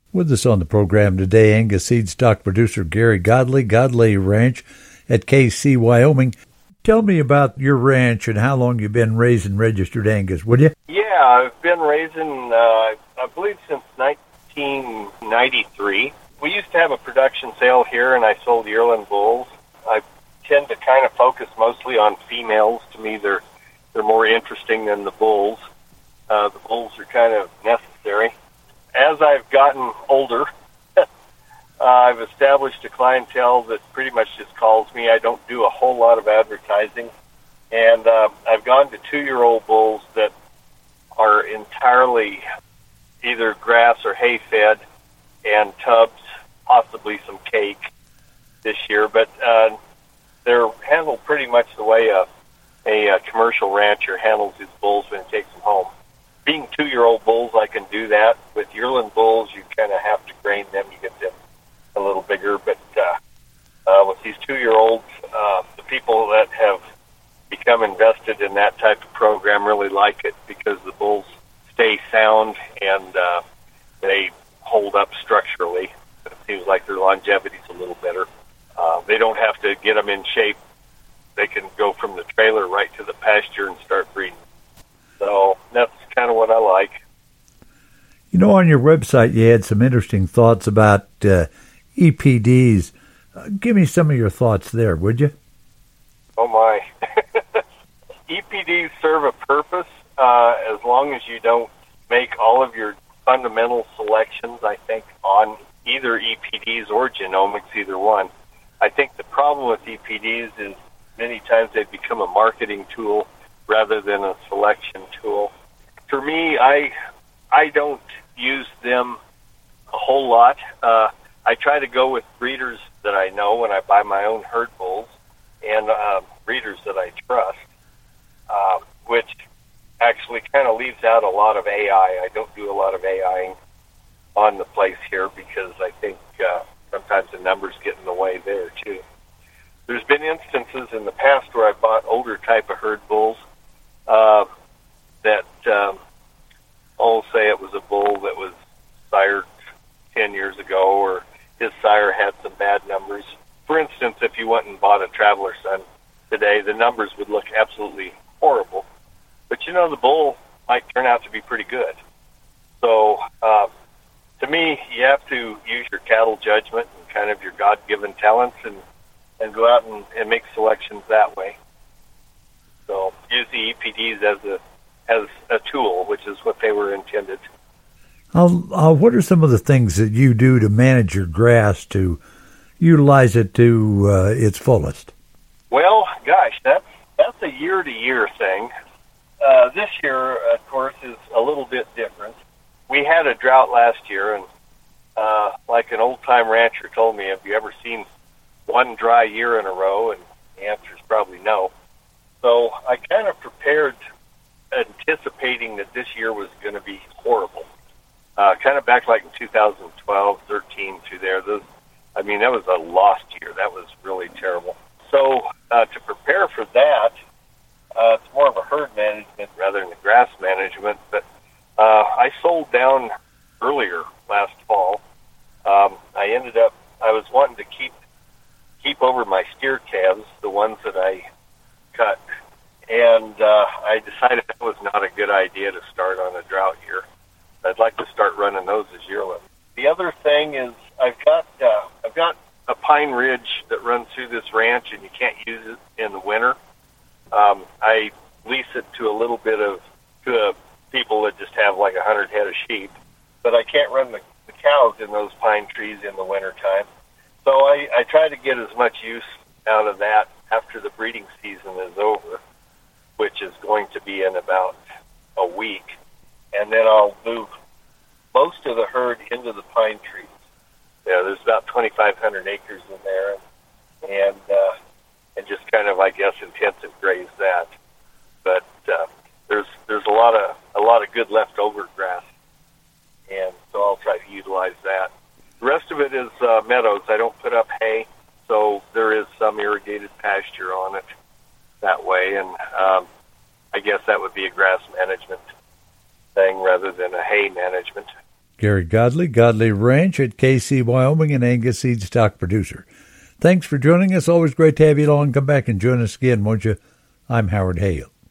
With us on the program today, Angus seed stock producer Gary Godley, Godley Ranch at KC, Wyoming. Tell me about your ranch and how long you've been raising registered Angus, would you? Yeah, I've been raising, I believe, since 1993. We used to have a production sale here, and I sold yearling bulls. I tend to kind of focus mostly on females. To me, they're more interesting than the bulls. The bulls are kind of necessary. As I've gotten older, I've established a clientele that pretty much just calls me. I don't do a whole lot of advertising. And I've gone to 2-year-old bulls that are entirely either grass or hay fed and tubs, possibly some cake this year. But they're handled pretty much the way a commercial rancher handles his bulls when he takes them home. Being 2-year-old bulls, I can do that. With yearling bulls, you kind of have to grain them. You get them a little bigger. But with these 2-year-olds, the people that have become invested in that type of program really like it because the bulls stay sound and they hold up structurally. It seems like their longevity is a little better. They don't have to get them in shape. They can go from the trailer right to the pasture and start breeding. So that's kind of what I like. You know, on your website, you had some interesting thoughts about EPDs. Give me some of your thoughts there, would you? Oh, my. EPDs serve a purpose as long as you don't make all of your fundamental selections, I think, on either EPDs or genomics, either one. I think the problem with EPDs is many times they've become a marketing tool rather than a selection tool. For me, I don't use them a whole lot. I try to go with breeders that I know when I buy my own herd bulls and breeders that I trust, which actually kind of leaves out a lot of AI. I don't do a lot of AIing on the place here because I think sometimes the numbers get in the way there too. There's been instances in the past where I bought older type of herd bulls that I'll say it was a bull that was sired 10 years ago or his sire had some bad numbers. For instance, if you went and bought a Traveler Son today, the numbers would look absolutely horrible. But, you know, the bull might turn out to be pretty good. So, to me, you have to use your cattle judgment and kind of your God-given talents and go out and make selections that way. So use the EPDs as a tool, which is what they were intended. What are some of the things that you do to manage your grass to utilize it to its fullest? Well, gosh, that's a year-to-year thing. This year, of course, is a little bit different. We had a drought last year, and like an old-time rancher told me, have you ever seen one dry year in a row? And the answer is probably no. So I kind of prepared anticipating that this year was going to be horrible. Kind of back like in 2012, 13 through there. That was a lost year. That was really terrible. So to prepare for that, it's more of a herd management rather than a grass management. But I sold down earlier last fall. I was wanting to keep over my steer calves, the ones that I cut, and I decided that was not a good idea to start on a drought year. I'd like to start running those as yearling. The other thing is I've got a pine ridge that runs through this ranch, and you can't use it in the winter. I lease it to people that just have like 100 head of sheep, but I can't run the cows in those pine trees in the wintertime. So I try to get as much use out of that after the breeding season is over, which is going to be in about a week. And then I'll move most of the herd into the pine trees. Yeah, there's about 2,500 acres in there, and just kind of, I guess, intensive graze that. But there's a lot of good leftover grass, and so I'll try to utilize that. The rest of it is meadows. I don't put up hay, so there is some irrigated pasture on it that way, and I guess that would be a grass management thing rather than a hay management. Gary Godley, Godley Ranch at KC, Wyoming, and Angus seed stock producer. Thanks for joining us. Always great to have you along. Come back and join us again, won't you? I'm Howard Hale.